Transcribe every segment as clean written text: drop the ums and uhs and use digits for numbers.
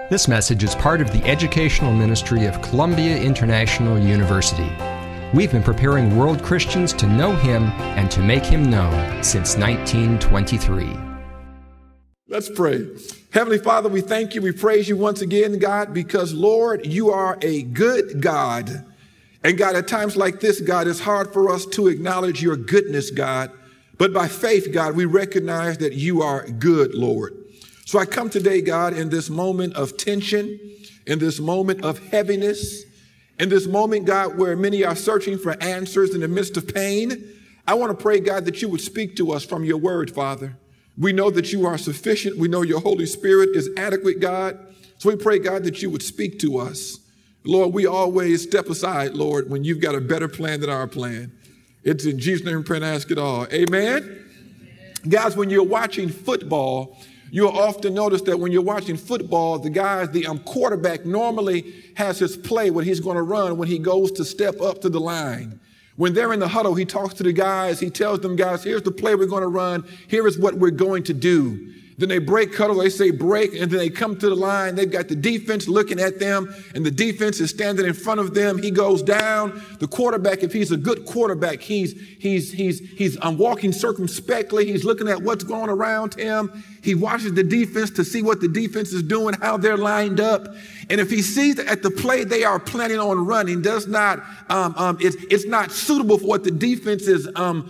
This message is part of the educational ministry of Columbia International University. We've been preparing world Christians to know Him and to make Him known since 1923. Let's pray. Heavenly Father, we thank you. We praise you once again, God, because, Lord, you are a good God. And, God, at times like this, God, it's hard for us to acknowledge your goodness, God. But by faith, God, we recognize that you are good, Lord. So I come today, God, in this moment of tension, in this moment of heaviness, in this moment, God, where many are searching for answers in the midst of pain. I want to pray, God, that you would speak to us from your word, Father. We know that you are sufficient. We know your Holy Spirit is adequate, God. So we pray, God, that you would speak to us. Lord, we always step aside, Lord, when you've got a better plan than our plan. It's in Jesus' name we pray and ask it all. Amen? Guys, when you're watching football, you'll often notice that when you're watching football, the quarterback normally has his play, what he's going to run when he goes to step up to the line. When they're in the huddle, he talks to the guys. He tells them, guys, here's the play we're going to run. Here is what we're going to do. Then they break huddle, they say break, and then they come to the line. They've got the defense looking at them, and the defense is standing in front of them. He goes down. The quarterback, if he's a good quarterback, he's walking circumspectly. He's looking at what's going around him. He watches the defense to see what the defense is doing, how they're lined up. And if he sees that at the play they are planning on running it's not suitable for what the defense is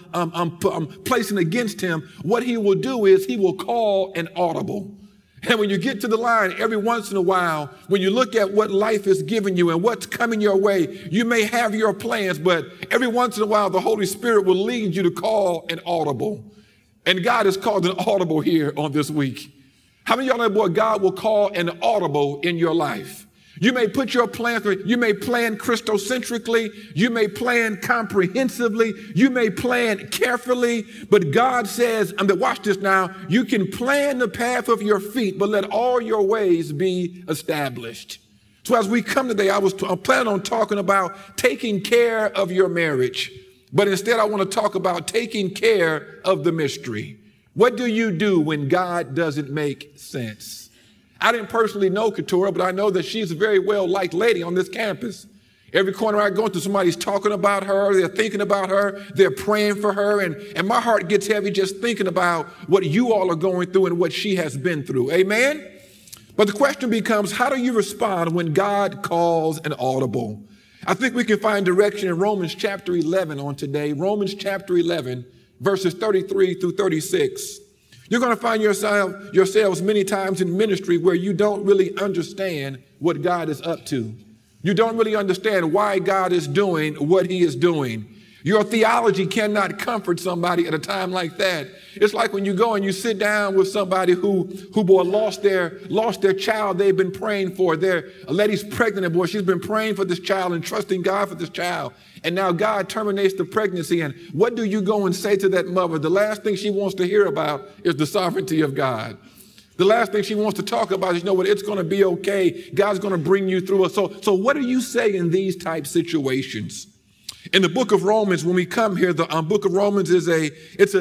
placing against him, what he will do is he will call an audible. And when you get to the line, every once in a while, when you look at what life is giving you and what's coming your way, you may have your plans, but every once in a while, the Holy Spirit will lead you to call an audible. And God has called an audible here on this week. How many of y'all know what God will call an audible in your life? You may put your plans, you may plan Christocentrically, you may plan comprehensively, you may plan carefully, but God says, watch this now, you can plan the path of your feet, but let all your ways be established. So as we come today, I'm planning on talking about taking care of your marriage, but instead I want to talk about taking care of the mystery. What do you do when God doesn't make sense? I didn't personally know Keturah, but I know that she's a very well-liked lady on this campus. Every corner I go into, somebody's talking about her, they're thinking about her, they're praying for her, and my heart gets heavy just thinking about what you all are going through and what she has been through. Amen? But the question becomes, how do you respond when God calls an audible? I think we can find direction in Romans chapter 11 on today. Romans chapter 11, verses 33 through 36. You're going to find yourselves many times in ministry where you don't really understand what God is up to. You don't really understand why God is doing what he is doing. Your theology cannot comfort somebody at a time like that. It's like when you go and you sit down with somebody who lost their child they've been praying for. A lady's pregnant, and boy, she's been praying for this child and trusting God for this child. And now God terminates the pregnancy. And what do you go and say to that mother? The last thing she wants to hear about is the sovereignty of God. The last thing she wants to talk about is, it's going to be okay. God's going to bring you through it. So what do you say in these type situations? In the book of Romans, when we come here, the book of Romans is a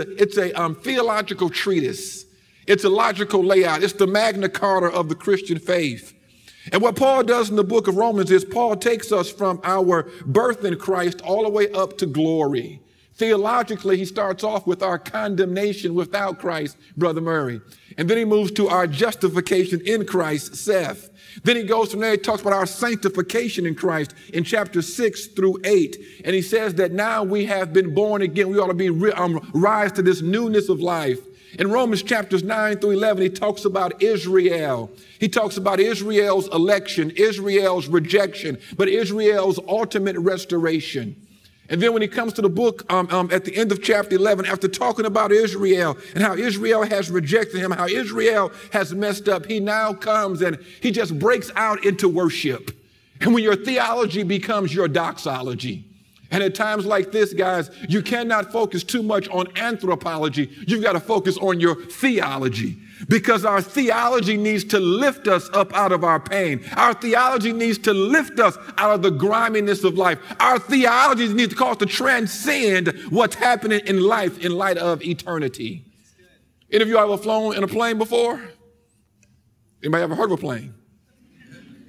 theological treatise. It's a logical layout. It's the Magna Carta of the Christian faith. And what Paul does in the book of Romans is Paul takes us from our birth in Christ all the way up to glory. Theologically, he starts off with our condemnation without Christ, Brother Murray. And then he moves to our justification in Christ, Seth. Then he goes from there, he talks about our sanctification in Christ in chapter 6 through 8. And he says that now we have been born again. We ought to be rise to this newness of life. In Romans chapters 9 through 11, he talks about Israel. He talks about Israel's election, Israel's rejection, but Israel's ultimate restoration. And then when he comes to the book at the end of chapter 11, after talking about Israel and how Israel has rejected him, how Israel has messed up, he now comes and he just breaks out into worship. And when your theology becomes your doxology, and at times like this, guys, you cannot focus too much on anthropology. You've got to focus on your theology. Because our theology needs to lift us up out of our pain. Our theology needs to lift us out of the griminess of life. Our theology needs to cause us to transcend what's happening in life in light of eternity. Any of you ever flown in a plane before? Anybody ever heard of a plane?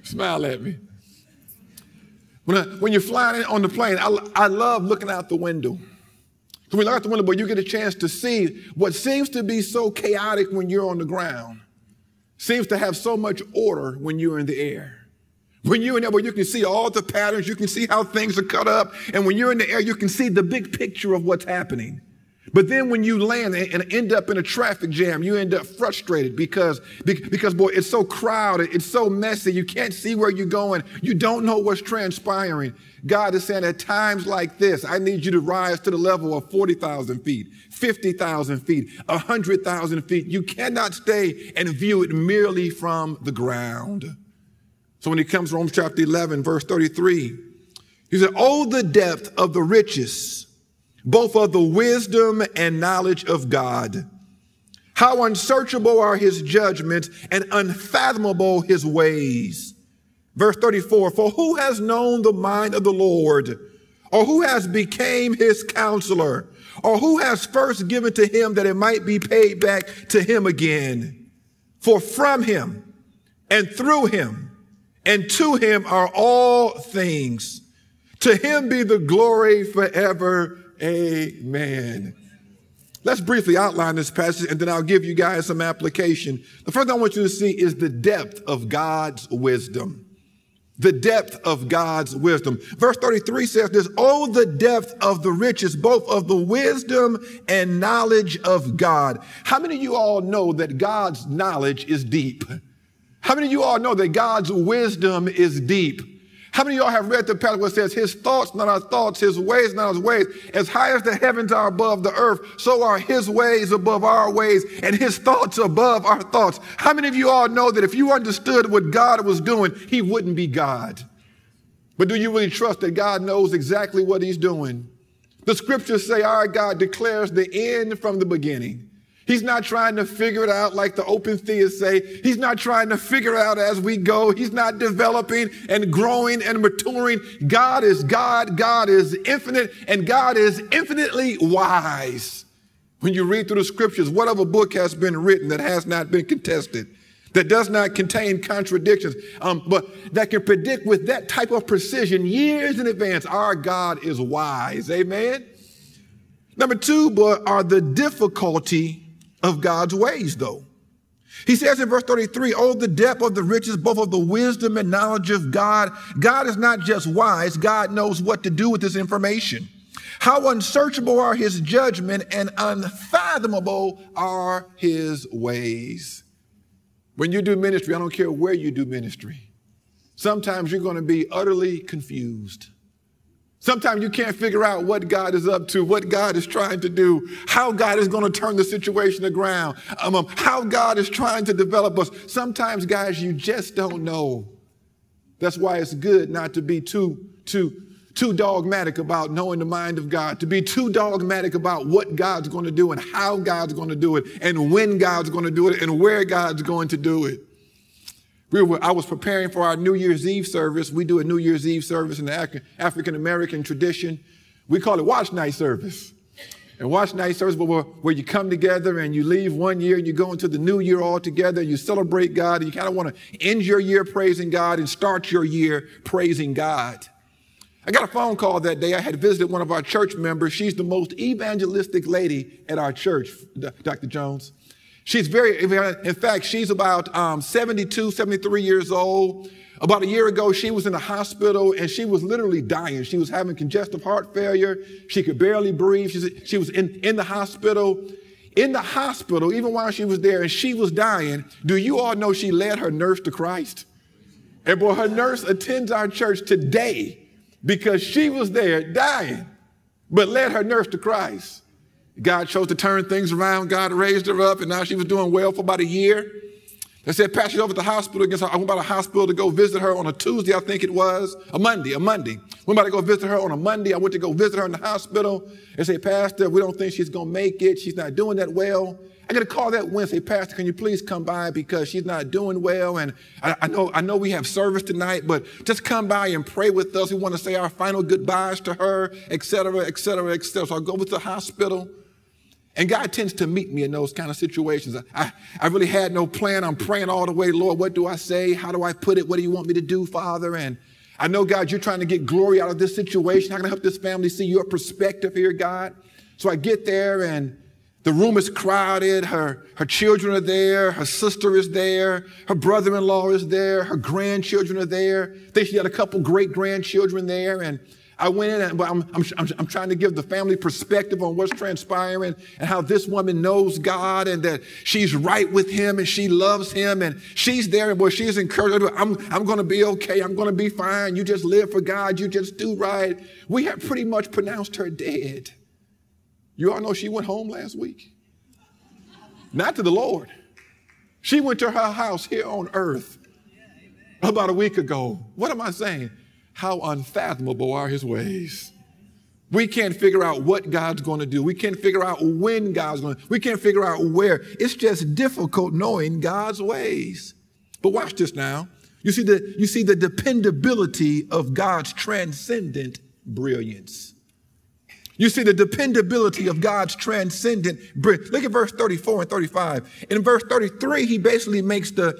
Smile at me. When you're flying on the plane, I love looking out the window. So when you look out the window, but you get a chance to see what seems to be so chaotic when you're on the ground seems to have so much order when you're in the air. When you're in there, you can see all the patterns, you can see how things are cut up, and when you're in the air, you can see the big picture of what's happening. But then when you land and end up in a traffic jam, you end up frustrated because boy, it's so crowded, it's so messy, you can't see where you're going, you don't know what's transpiring. God is saying at times like this, I need you to rise to the level of 40,000 feet, 50,000 feet, 100,000 feet. You cannot stay and view it merely from the ground. So when he comes to Romans chapter 11, verse 33, he said, oh, the depth of the riches, both of the wisdom and knowledge of God. How unsearchable are his judgments and unfathomable his ways. Verse 34, for who has known the mind of the Lord, or who has became his counselor, or who has first given to him that it might be paid back to him again? For from him and through him and to him are all things. To him be the glory forever. Amen. Let's briefly outline this passage and then I'll give you guys some application. The first thing I want you to see is the depth of God's wisdom. The depth of God's wisdom. Verse 33 says this, oh, the depth of the riches, both of the wisdom and knowledge of God. How many of you all know that God's knowledge is deep? How many of you all know that God's wisdom is deep? How many of y'all have read the passage where it says, his thoughts, not our thoughts, his ways, not our ways. As high as the heavens are above the earth, so are his ways above our ways, and his thoughts above our thoughts. How many of you all know that if you understood what God was doing, he wouldn't be God? But do you really trust that God knows exactly what he's doing? The scriptures say our God declares the end from the beginning. He's not trying to figure it out like the open theists say. He's not trying to figure it out as we go. He's not developing and growing and maturing. God is God. God is infinite, and God is infinitely wise. When you read through the scriptures, whatever book has been written that has not been contested, that does not contain contradictions, but that can predict with that type of precision years in advance, our God is wise. Amen. Number two, but are the difficulty of God's ways, though. He says in verse 33, oh, the depth of the riches, both of the wisdom and knowledge of God. God is not just wise. God knows what to do with this information. How unsearchable are his judgment and unfathomable are his ways. When you do ministry, I don't care where you do ministry. Sometimes you're going to be utterly confused. Sometimes you can't figure out what God is up to, what God is trying to do, how God is going to turn the situation around, how God is trying to develop us. Sometimes, guys, you just don't know. That's why it's good not to be too dogmatic about knowing the mind of God, to be too dogmatic about what God's going to do and how God's going to do it and when God's going to do it and where God's going to do it. I was preparing for our New Year's Eve service. We do a New Year's Eve service in the African-American tradition. We call it Watch Night service. And Watch Night service, where you come together and you leave one year and you go into the new year all together and you celebrate God and you kind of want to end your year praising God and start your year praising God. I got a phone call that day. I had visited one of our church members. She's the most evangelistic lady at our church, Dr. Jones. In fact, she's about 72, 73 years old. About a year ago, she was in the hospital and she was literally dying. She was having congestive heart failure. She could barely breathe. She was in the hospital. In the hospital, even while she was there and she was dying, do you all know she led her nurse to Christ? And boy, her nurse attends our church today because she was there dying, but led her nurse to Christ. God chose to turn things around. God raised her up, and now she was doing well for about a year. They said, Pastor, she's over at the hospital. I went by the hospital to go visit her on a Tuesday, I think it was, a Monday. Went by to go visit her on a Monday. I went to go visit her in the hospital. They said, Pastor, we don't think she's going to make it. She's not doing that well. I got a call that Wednesday, Pastor, can you please come by because she's not doing well, and I know we have service tonight, but just come by and pray with us. We want to say our final goodbyes to her, et cetera, et cetera, et cetera. So I go to the hospital. And God tends to meet me in those kind of situations. I really had no plan. I'm praying all the way, Lord, what do I say? How do I put it? What do you want me to do, Father? And I know, God, you're trying to get glory out of this situation. How can I help this family see your perspective here, God? So I get there and the room is crowded. Her children are there. Her sister is there. Her brother-in-law is there. Her grandchildren are there. I think she had a couple great-grandchildren there. And I went in, but I'm trying to give the family perspective on what's transpiring and how this woman knows God and that she's right with him and she loves him and she's there and boy, she's encouraged. I'm going to be okay. I'm going to be fine. You just live for God. You just do right. We have pretty much pronounced her dead. You all know she went home last week. Not to the Lord. She went to her house here on earth about a week ago. What am I saying? How unfathomable are his ways. We can't figure out what God's going to do. We can't figure out when God's going to. We can't figure out where. It's just difficult knowing God's ways. But watch this now. You see the dependability of God's transcendent brilliance. You see the dependability of God's transcendent brilliance. Look at verse 34 and 35. In verse 33, he basically makes the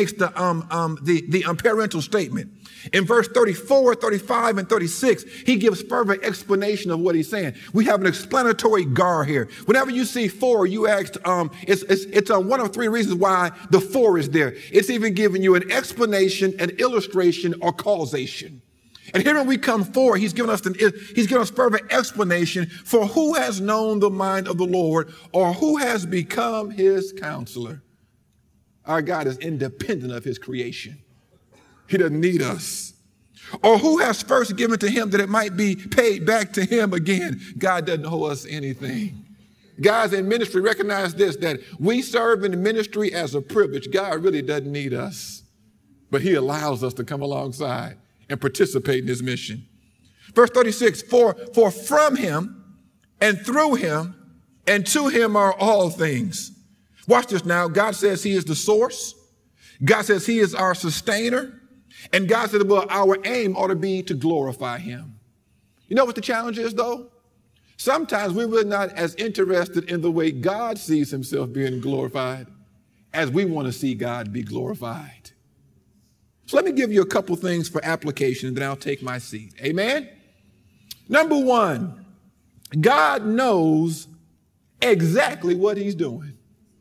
parental statement. In verse 34, 35, and 36, he gives further explanation of what he's saying. We have an explanatory gar here. Whenever you see for, you asked, it's one of three reasons why the for is there. It's even giving you an explanation, an illustration, or causation. And here when we come forward, he's given us further explanation for who has known the mind of the Lord or who has become his counselor. Our God is independent of his creation. He doesn't need us. Or who has first given to him that it might be paid back to him again. God doesn't owe us anything. Guys in ministry, recognize this, that we serve in the ministry as a privilege. God really doesn't need us, but he allows us to come alongside and participate in his mission. Verse 36, for from him and through him and to him are all things. Watch this now. God says he is the source. God says he is our sustainer. And God said, well, our aim ought to be to glorify him. You know what the challenge is, though? Sometimes we're really not as interested in the way God sees himself being glorified as we want to see God be glorified. So let me give you a couple things for application, and then I'll take my seat. Amen? Number one, God knows exactly what he's doing.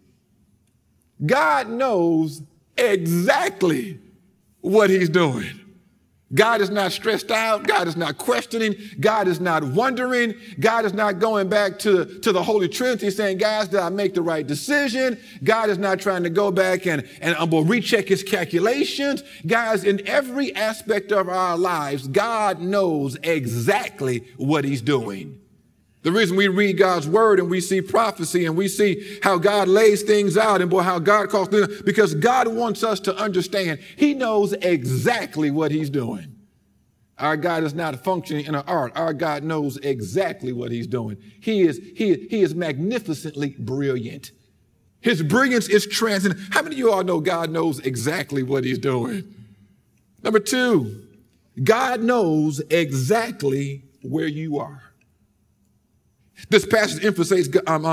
God knows exactly what he's doing. God is not stressed out. God is not questioning. God is not wondering. God is not going back to the Holy Trinity saying, guys, did I make the right decision? God is not trying to go back and recheck his calculations. Guys, in every aspect of our lives, God knows exactly what he's doing. The reason we read God's word and we see prophecy and we see how God lays things out and how God calls things, because God wants us to understand he knows exactly what he's doing. Our God is not functioning in an art. Our God knows exactly what he's doing. He is magnificently brilliant. His brilliance is transcendent. How many of you all know God knows exactly what he's doing? Number two, God knows exactly where you are. This passage emphasizes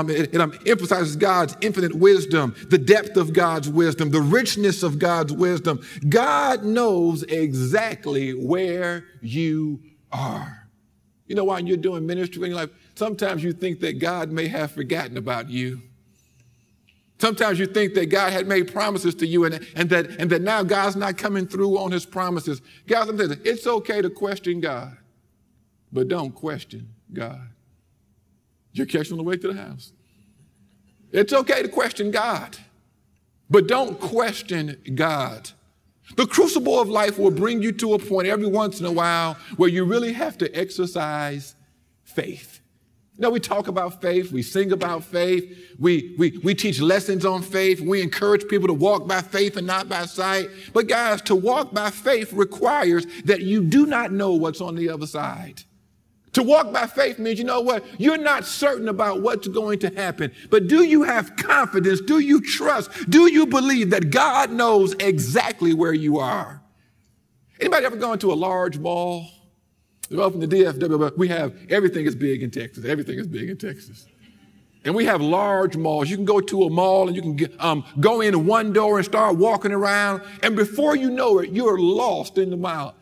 God's infinite wisdom, the depth of God's wisdom, the richness of God's wisdom. God knows exactly where you are. You know, while you're doing ministry in your life, sometimes you think that God may have forgotten about you. Sometimes you think that God had made promises to you and that now God's not coming through on his promises. Guys, I'm saying it's okay to question God, but don't question God. You're catching on the way to the house. It's okay to question God, but don't question God. The crucible of life will bring you to a point every once in a while where you really have to exercise faith. You know, we talk about faith, we sing about faith, we teach lessons on faith, we encourage people to walk by faith and not by sight. But guys, to walk by faith requires that you do not know what's on the other side. To walk by faith means, you know what? You're not certain about what's going to happen. But do you have confidence? Do you trust? Do you believe that God knows exactly where you are? Anybody ever gone to a large mall? Well, from the DFW, we have everything is big in Texas. Everything is big in Texas. And we have large malls. You can go to a mall and you can go in one door and start walking around. And before you know it, you're lost in the mall.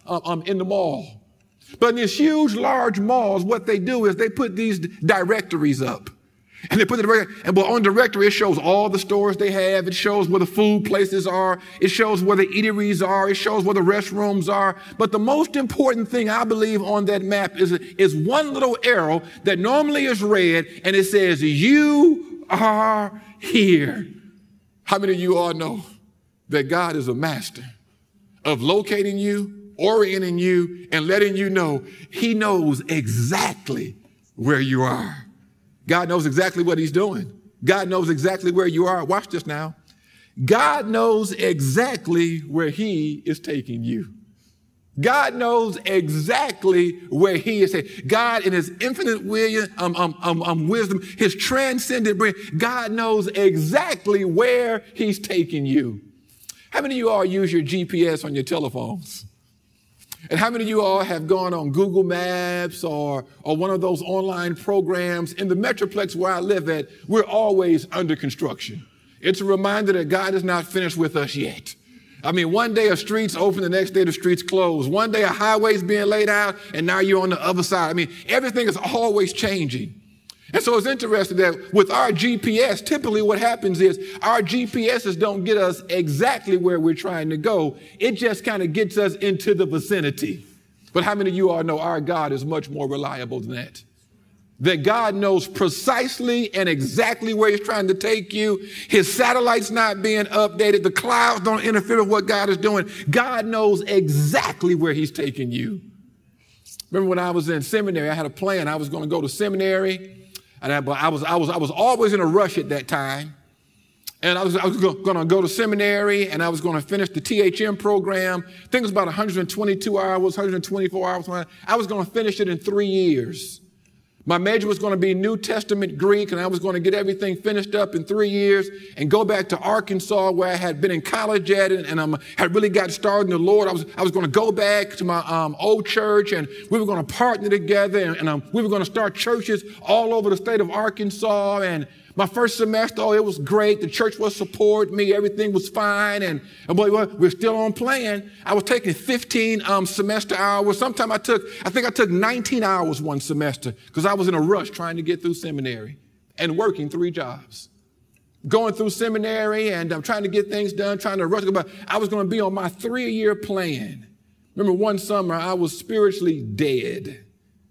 But in these huge, large malls, what they do is they put these directories up. And they put the directory, and on the directory, it shows all the stores they have. It shows where the food places are. It shows where the eateries are. It shows where the restrooms are. But the most important thing I believe on that map is one little arrow that normally is red, and it says, "You are here." How many of you all know that God is a master of locating you, orienting you, and letting you know He knows exactly where you are? God knows exactly what He's doing. God knows exactly where you are. Watch this now. God knows exactly where He is taking you. God knows exactly where He is taking. God, in His infinite wisdom, His transcendent brain, God knows exactly where He's taking you. How many of you all use your GPS on your telephones? And how many of you all have gone on Google Maps or one of those online programs? In the Metroplex where I live at, we're always under construction. It's a reminder that God is not finished with us yet. I mean, one day a street's open, the next day the street's closed. One day a highway's being laid out, and now you're on the other side. I mean, everything is always changing. And so it's interesting that with our GPS, typically what happens is our GPSs don't get us exactly where we're trying to go. It just kind of gets us into the vicinity. But how many of you all know our God is much more reliable than that? That God knows precisely and exactly where He's trying to take you. His satellite's not being updated. The clouds don't interfere with what God is doing. God knows exactly where He's taking you. Remember when I was in seminary, I had a plan. I was going to go to seminary. And I was always in a rush at that time. And I was going to go to seminary, and I was going to finish the THM program. I think it was about 122 hours, 124 hours. I was going to finish it in 3 years. My major was going to be New Testament Greek, and I was going to get everything finished up in 3 years and go back to Arkansas where I had been in college at it, and had really got started in the Lord. I was going to go back to my old church, and we were going to partner together, and we were going to start churches all over the state of Arkansas. And my first semester, it was great. The church was supporting me. Everything was fine. And boy, we're still on plan. I was taking 15 semester hours. Sometimes I think I took 19 hours one semester because I was in a rush trying to get through seminary and working 3 jobs. Going through seminary, and I'm trying to get things done, trying to rush. But I was going to be on my 3-year plan. Remember one summer, I was spiritually dead.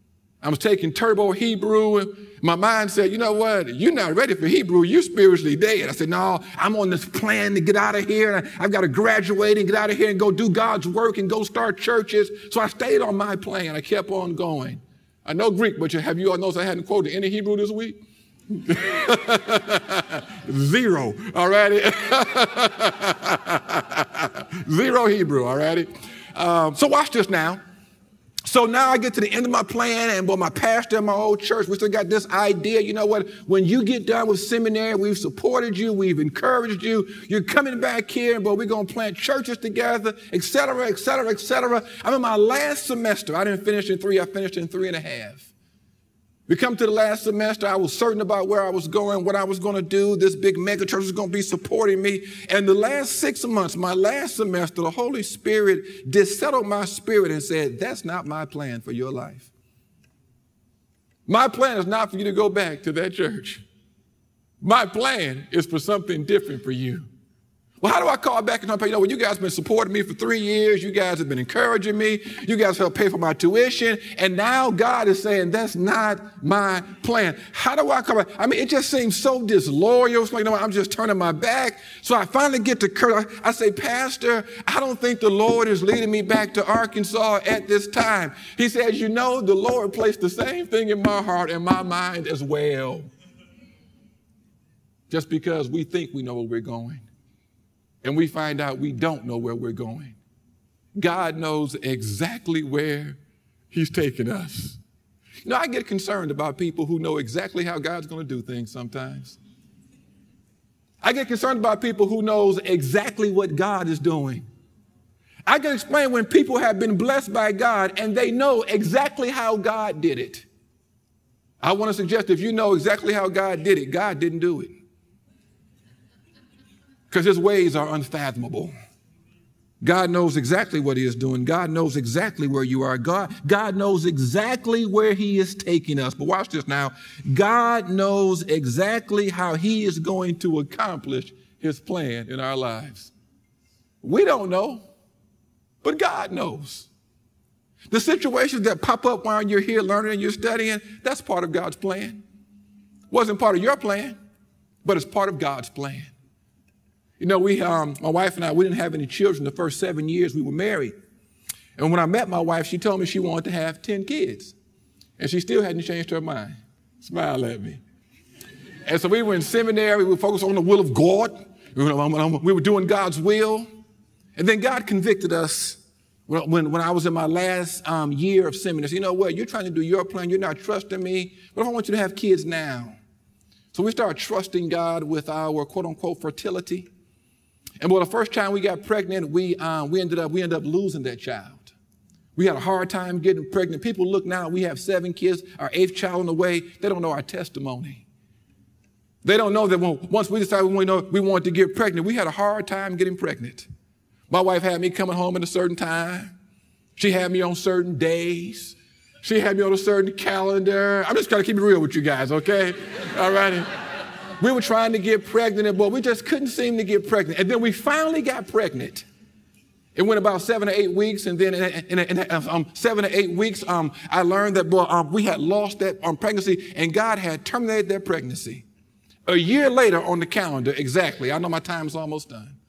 I was taking Turbo Hebrew, and my mind said, you know what? You're not ready for Hebrew. You're spiritually dead. I said, no, I'm on this plan to get out of here. And I've got to graduate and get out of here and go do God's work and go start churches. So I stayed on my plan. I kept on going. I know Greek, but have you all noticed I hadn't quoted any Hebrew this week? 0, all righty? 0 Hebrew, all righty? So watch this now. So now I get to the end of my plan, and my pastor in my old church, we still got this idea, you know what, when you get done with seminary, we've supported you, we've encouraged you, you're coming back here, and we're going to plant churches together, et cetera, et cetera, et cetera. I'm in my last semester. I didn't finish in 3, I finished in 3.5. We come to the last semester, I was certain about where I was going, what I was going to do. This big mega church was going to be supporting me. And the last 6 months, my last semester, the Holy Spirit settled my spirit and said, that's not my plan for your life. My plan is not for you to go back to that church. My plan is for something different for you. Well, how do I call back and tell you, you guys have been supporting me for 3 years. You guys have been encouraging me. You guys helped pay for my tuition. And now God is saying, that's not my plan. How do I call back? I mean, it just seems so disloyal. It's like, I'm just turning my back. So I finally get to Kurt. I say, Pastor, I don't think the Lord is leading me back to Arkansas at this time. He says, the Lord placed the same thing in my heart and my mind as well. Just because we think we know where we're going. And we find out we don't know where we're going. God knows exactly where He's taking us. I get concerned about people who know exactly how God's going to do things sometimes. I get concerned about people who knows exactly what God is doing. I can explain when people have been blessed by God and they know exactly how God did it. I want to suggest if you know exactly how God did it, God didn't do it. Because his ways are unfathomable. God knows exactly what he is doing. God knows exactly where you are. God knows exactly where he is taking us. But watch this now. God knows exactly how he is going to accomplish his plan in our lives. We don't know, but God knows. The situations that pop up while you're here learning and you're studying, that's part of God's plan. Wasn't part of your plan, but it's part of God's plan. You know, my wife and I, we didn't have any children the first 7 years we were married. And when I met my wife, she told me she wanted to have 10 kids. And she still hadn't changed her mind. Smile at me. And so we were in seminary. We were focused on the will of God. We were doing God's will. And then God convicted us when I was in my last year of seminary. You know what? You're trying to do your plan. You're not trusting me. But I want you to have kids now. So we started trusting God with our quote-unquote fertility. And well, the first time we got pregnant, we ended up losing that child. We had a hard time getting pregnant. People look now, we have 7 kids, our 8th child on the way. They don't know our testimony. They don't know that once we decided we wanted to get pregnant, we had a hard time getting pregnant. My wife had me coming home at a certain time. She had me on certain days. She had me on a certain calendar. I'm just trying to keep it real with you guys, okay? All righty. We were trying to get pregnant, and boy, we just couldn't seem to get pregnant. And then we finally got pregnant. It went about 7 or 8 weeks, and then in 7 or 8 weeks, I learned that we had lost that pregnancy, and God had terminated that pregnancy. A year later on the calendar, exactly, I know my time is almost done,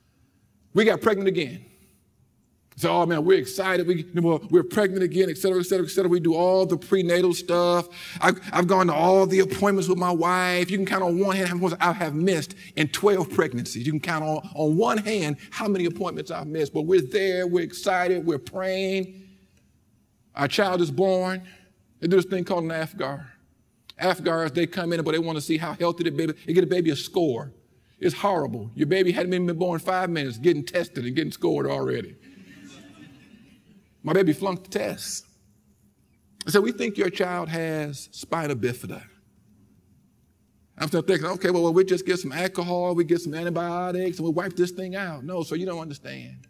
we got pregnant again. So, oh man, we're excited. We're pregnant again, et cetera, et cetera, et cetera. We do all the prenatal stuff. I've gone to all the appointments with my wife. You can count on one hand how much I have missed in 12 pregnancies. You can count on one hand how many appointments I've missed. But we're there. We're excited. We're praying. Our child is born. They do this thing called an AFGAR. AFGARs, they come in, but they want to see how healthy the baby. They get a baby a score. It's horrible. Your baby hadn't even been born 5 minutes, getting tested and getting scored already. My baby flunked the test. I said, we think your child has spina bifida. I'm still thinking, okay, well, we just get some alcohol, we get some antibiotics, and we wipe this thing out. No, so you don't understand.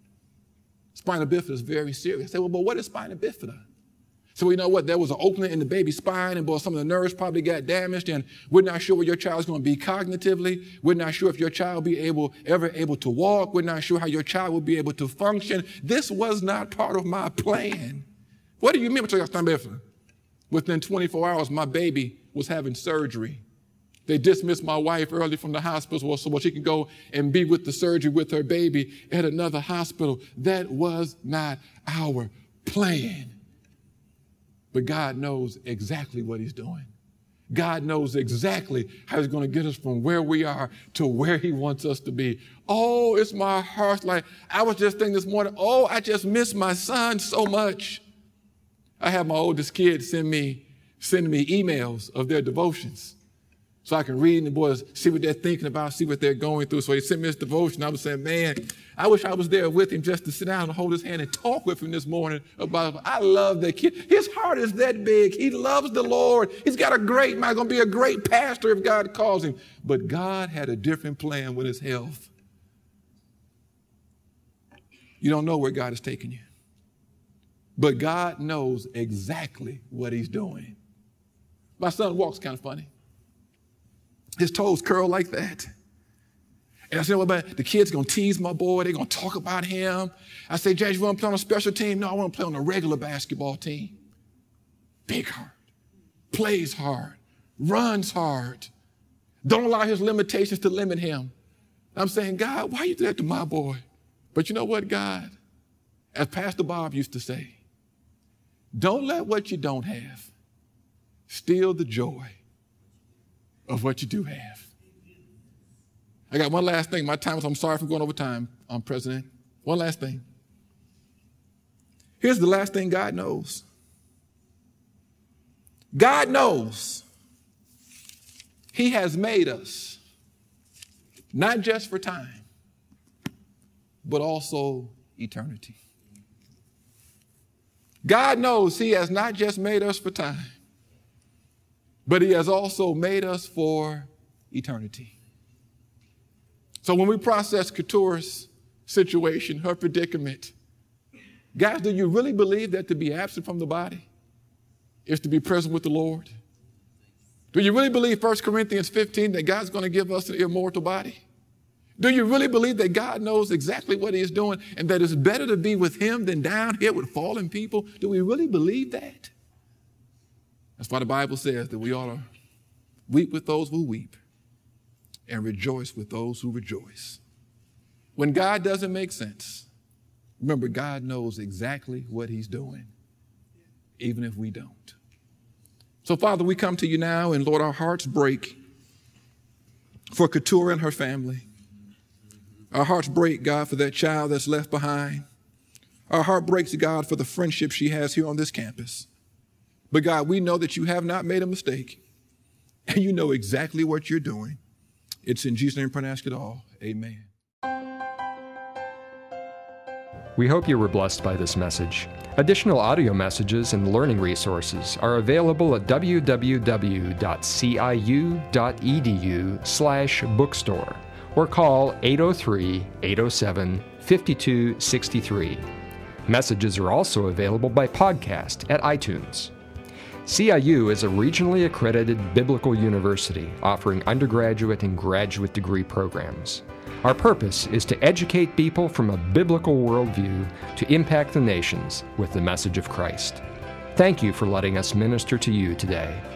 Spina bifida is very serious. I said, well, but what is spina bifida? So you know what? There was an opening in the baby's spine, and boy, some of the nerves probably got damaged, and we're not sure where your child's going to be cognitively. We're not sure if your child will be ever able to walk. We're not sure how your child will be able to function. This was not part of my plan. What do you mean? Within 24 hours, my baby was having surgery. They dismissed my wife early from the hospital so she could go and be with the surgery with her baby at another hospital. That was not our plan. But God knows exactly what he's doing. God knows exactly how he's going to get us from where we are to where he wants us to be. Oh, it's my heart. Like I was just thinking this morning, oh, I just miss my son so much. I have my oldest kid send me emails of their devotions so I can read and the boys see what they're thinking about, see what they're going through. So he sent me his devotion. I was saying, man, I wish I was there with him just to sit down and hold his hand and talk with him this morning about, I love that kid. His heart is that big. He loves the Lord. He's got a great mind, going to be a great pastor if God calls him. But God had a different plan with his health. You don't know where God is taking you. But God knows exactly what he's doing. My son walks kind of funny. His toes curl like that. And I said, well, but the kids going to tease my boy. They're going to talk about him. I say, James, you want to play on a special team? No, I want to play on a regular basketball team. Big heart. Plays hard. Runs hard. Don't allow his limitations to limit him. I'm saying, God, why you do that to my boy? But you know what, God? As Pastor Bob used to say, don't let what you don't have steal the joy of what you do have. I got one last thing. My time is, I'm sorry for going over time, President. One last thing. Here's the last thing God knows. God knows he has made us not just for time, but also eternity. God knows he has not just made us for time, but he has also made us for eternity. So when we process Keturah's situation, her predicament, guys, do you really believe that to be absent from the body is to be present with the Lord? Do you really believe 1 Corinthians 15 that God's going to give us an immortal body? Do you really believe that God knows exactly what he is doing and that it's better to be with him than down here with fallen people? Do we really believe that? That's why the Bible says that we ought to weep with those who weep and rejoice with those who rejoice. When God doesn't make sense, remember, God knows exactly what he's doing, even if we don't. So, Father, we come to you now, and Lord, our hearts break for Keturah and her family. Our hearts break, God, for that child that's left behind. Our heart breaks, God, for the friendship she has here on this campus. But, God, we know that you have not made a mistake, and you know exactly what you're doing. It's in Jesus' name we ask it all. Amen. We hope you were blessed by this message. Additional audio messages and learning resources are available at www.ciu.edu/bookstore or call 803-807-5263. Messages are also available by podcast at iTunes. CIU is a regionally accredited biblical university offering undergraduate and graduate degree programs. Our purpose is to educate people from a biblical worldview to impact the nations with the message of Christ. Thank you for letting us minister to you today.